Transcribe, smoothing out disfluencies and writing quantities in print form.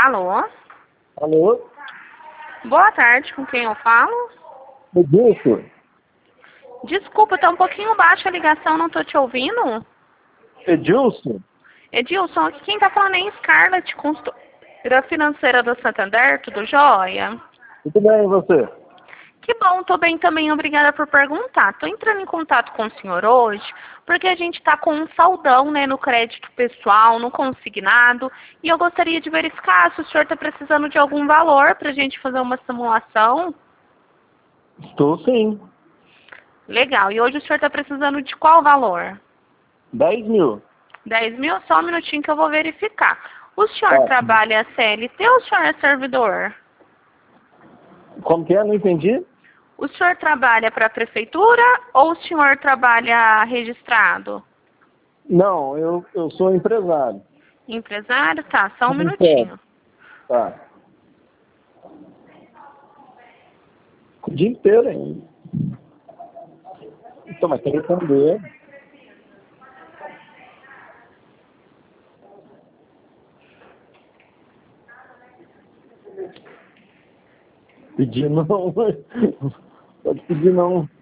Alô? Alô? Boa tarde, com quem eu falo? Edilson? Desculpa, tá um pouquinho baixa a ligação, não tô te ouvindo. Edilson? Edilson, aqui quem tá falando é Scarlett, consultora financeira do Santander, tudo jóia? Tudo bem, e você? Que bom, tô bem também, obrigada por perguntar. Tô entrando em contato com o senhor hoje, porque a gente tá com um saldão, né, no crédito pessoal, no consignado, e eu gostaria de verificar se o senhor tá precisando de algum valor pra gente fazer uma simulação. Estou sim. Legal, e hoje o senhor tá precisando de qual valor? 10 mil. 10 mil? Só um minutinho que eu vou verificar. O senhor Ótimo. trabalha CLT ou o senhor é servidor? Como que é? Não entendi? O senhor trabalha para a prefeitura ou o senhor trabalha registrado? Não, eu sou empresário. Empresário? Tá, só um Sincero. minutinho. Tá. O dia inteiro ainda. Então, mas tem que responder. Pedir não. Pode pedir não.